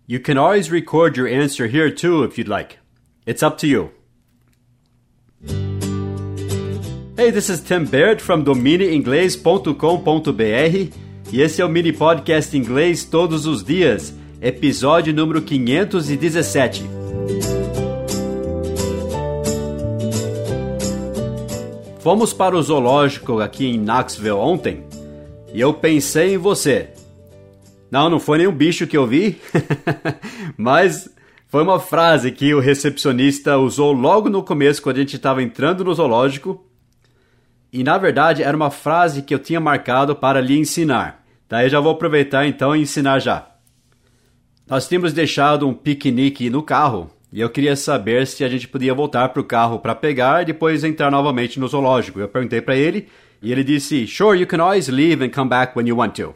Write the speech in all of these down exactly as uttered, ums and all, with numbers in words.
You can always record your answer here too if you'd like. It's up to you. Hey, this is Tim Baird from domine inglês ponto com ponto b r e esse é o mini podcast inglês todos os dias, episódio número quinhentos e dezessete. Fomos para o zoológico aqui em Knoxville ontem e eu pensei em você. Não, não foi nenhum bicho que eu vi, mas foi uma frase que o recepcionista usou logo no começo quando a gente estava entrando no zoológico. E na verdade era uma frase que eu tinha marcado para lhe ensinar. Daí eu já vou aproveitar então e ensinar já. Nós tínhamos deixado um piquenique no carro e eu queria saber se a gente podia voltar para o carro para pegar e depois entrar novamente no zoológico. Eu perguntei para ele e ele disse, "Sure, you can always leave and come back when you want to."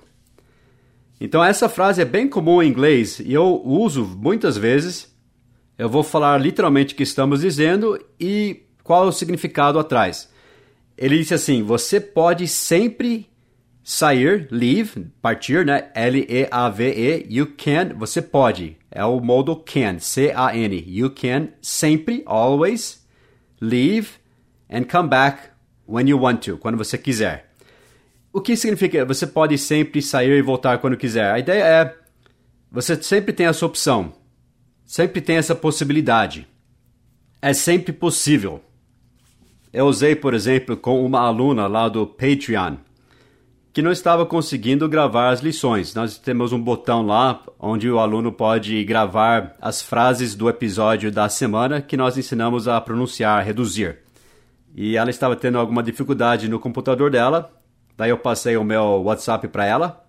Então essa frase é bem comum em inglês e eu uso muitas vezes. Eu vou falar literalmente o que estamos dizendo e qual é o significado atrás. Ele disse assim, você pode sempre sair, leave, partir, né? L E A V E, you can, você pode. É o modo can, C A N. You can sempre, always, leave and come back when you want to, quando você quiser. O que significa você pode sempre sair e voltar quando quiser? A ideia é, você sempre tem essa opção, sempre tem essa possibilidade. É sempre possível. Eu usei, por exemplo, com uma aluna lá do Patreon, que não estava conseguindo gravar as lições. Nós temos um botão lá, onde o aluno pode gravar as frases do episódio da semana que nós ensinamos a pronunciar, reduzir. E ela estava tendo alguma dificuldade no computador dela, daí eu passei o meu WhatsApp para ela,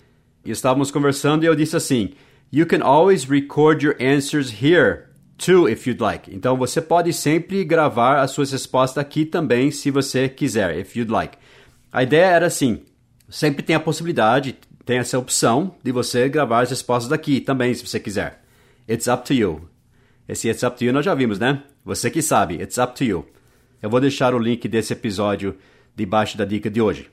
e estávamos conversando e eu disse assim, "You can always record your answers here too, if you'd like." Então, você pode sempre gravar as suas respostas aqui também, se você quiser, if you'd like. A ideia era assim, sempre tem a possibilidade, tem essa opção de você gravar as respostas daqui também, se você quiser. It's up to you. Esse it's up to you nós já vimos, né? Você que sabe, it's up to you. Eu vou deixar o link desse episódio debaixo da dica de hoje.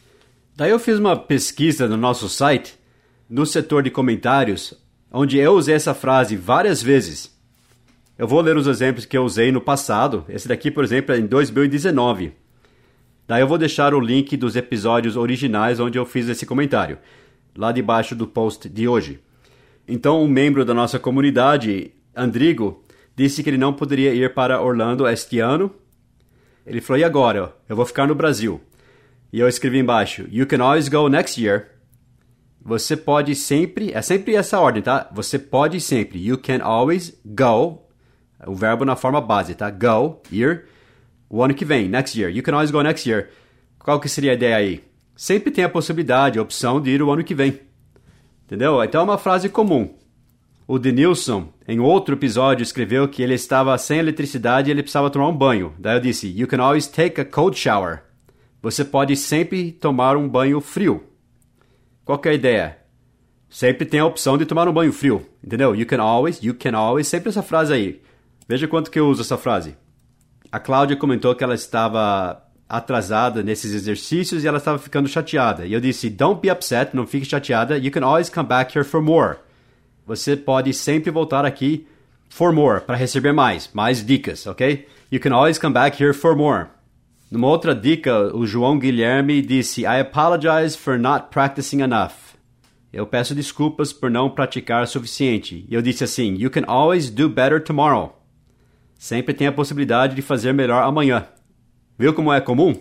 Daí eu fiz uma pesquisa no nosso site, no setor de comentários, onde eu usei essa frase várias vezes. Eu vou ler os exemplos que eu usei no passado. Esse daqui, por exemplo, é em dois mil e dezenove. Daí eu vou deixar o link dos episódios originais onde eu fiz esse comentário, lá debaixo do post de hoje. Então, um membro da nossa comunidade, Andrigo, disse que ele não poderia ir para Orlando este ano. Ele falou, e agora? Eu vou ficar no Brasil. E eu escrevi embaixo, "You can always go next year." Você pode sempre, é sempre essa ordem, tá? Você pode sempre, you can always go, o verbo na forma base, tá? Go, ir, o ano que vem, next year. You can always go next year. Qual que seria a ideia aí? Sempre tem a possibilidade, a opção de ir o ano que vem. Entendeu? Então é uma frase comum. O Denilson, em outro episódio, escreveu que ele estava sem eletricidade e ele precisava tomar um banho. Daí eu disse, "You can always take a cold shower." Você pode sempre tomar um banho frio. Qual que é a ideia? Sempre tem a opção de tomar um banho frio. Entendeu? You can always, you can always, sempre essa frase aí. Veja quanto que eu uso essa frase. A Cláudia comentou que ela estava atrasada nesses exercícios e ela estava ficando chateada. E eu disse, "Don't be upset, não fique chateada. You can always come back here for more." Você pode sempre voltar aqui for more, para receber mais, mais dicas, ok? You can always come back here for more. Numa outra dica, o João Guilherme disse, "I apologize for not practicing enough." Eu peço desculpas por não praticar o suficiente. E eu disse assim, "You can always do better tomorrow." Sempre tem a possibilidade de fazer melhor amanhã. Viu como é comum?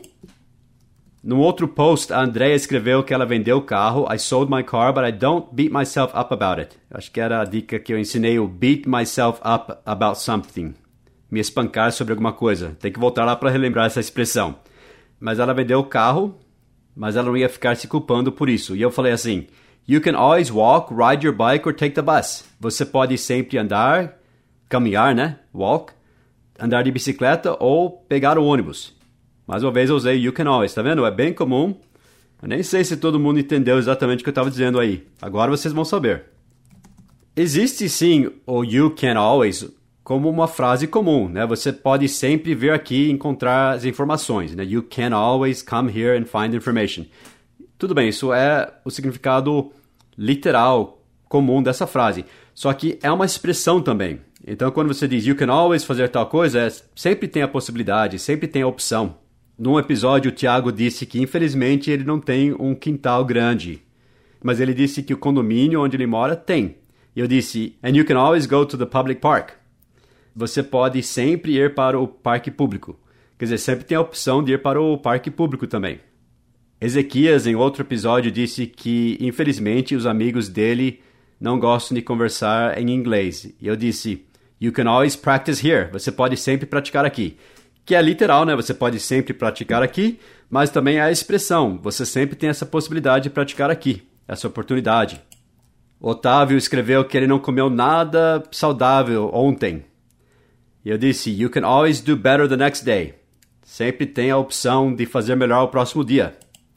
Num outro post, a Andrea escreveu que ela vendeu o carro. "I sold my car, but I don't beat myself up about it." Acho que era a dica que eu ensinei, o beat myself up about something. Me espancar sobre alguma coisa. Tem que voltar lá para relembrar essa expressão. Mas ela vendeu o carro, mas ela não ia ficar se culpando por isso. E eu falei assim, "You can always walk, ride your bike or take the bus." Você pode sempre andar, caminhar, né? Walk. Andar de bicicleta ou pegar o ônibus. Mais uma vez eu usei you can always, tá vendo? É bem comum. Eu nem sei se todo mundo entendeu exatamente o que eu estava dizendo aí. Agora vocês vão saber. Existe sim o you can always como uma frase comum, né? Você pode sempre vir aqui e encontrar as informações, né? You can always come here and find information. Tudo bem, isso é o significado literal, comum dessa frase. Só que é uma expressão também. Então, quando você diz you can always fazer tal coisa, é, sempre tem a possibilidade, sempre tem a opção. Num episódio, o Thiago disse que, infelizmente, ele não tem um quintal grande. Mas ele disse que o condomínio onde ele mora tem. E eu disse, and you can always go to the public park. Você pode sempre ir para o parque público. Quer dizer, sempre tem a opção de ir para o parque público também. Ezequias, em outro episódio, disse que, infelizmente, os amigos dele não gostam de conversar em inglês. E eu disse, you can always practice here. Você pode sempre praticar aqui. Que é literal, né? Você pode sempre praticar aqui, mas também é a expressão. Você sempre tem essa possibilidade de praticar aqui. Essa oportunidade. Otávio escreveu que ele não comeu nada saudável ontem. E eu disse, you can always do better the next day. Sempre tem a opção de fazer melhor o próximo dia.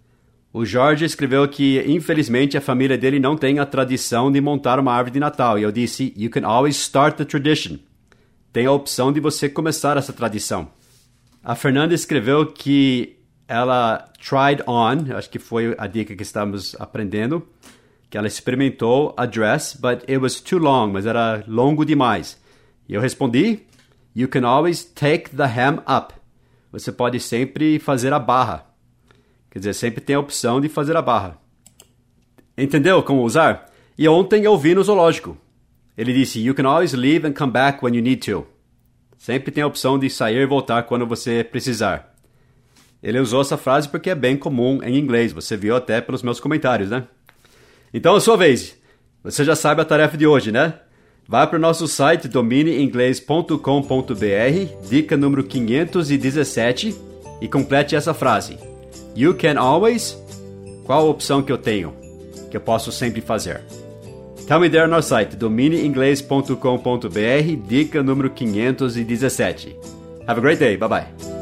O Jorge escreveu que, infelizmente, a família dele não tem a tradição de montar uma árvore de Natal. E eu disse, you can always start the tradition. Tem a opção de você começar essa tradição. A Fernanda escreveu que ela tried on, acho que foi a dica que estamos aprendendo, que ela experimentou a dress, but it was too long, mas era longo demais. E eu respondi, you can always take the hem up. Você pode sempre fazer a barra. Quer dizer, sempre tem a opção de fazer a barra. Entendeu como usar? E ontem eu vi no zoológico. Ele disse, you can always leave and come back when you need to. Sempre tem a opção de sair e voltar quando você precisar. Ele usou essa frase porque é bem comum em inglês. Você viu até pelos meus comentários, né? Então, a sua vez. Você já sabe a tarefa de hoje, né? Vá para o nosso site domine inglês ponto com ponto b r, dica número quinhentos e dezessete, e complete essa frase. You can always... Qual a opção que eu tenho? Que eu posso sempre fazer? Tell me there no site domine inglês ponto com ponto b r, dica número quinhentos e dezessete. Have a great day. Bye-bye.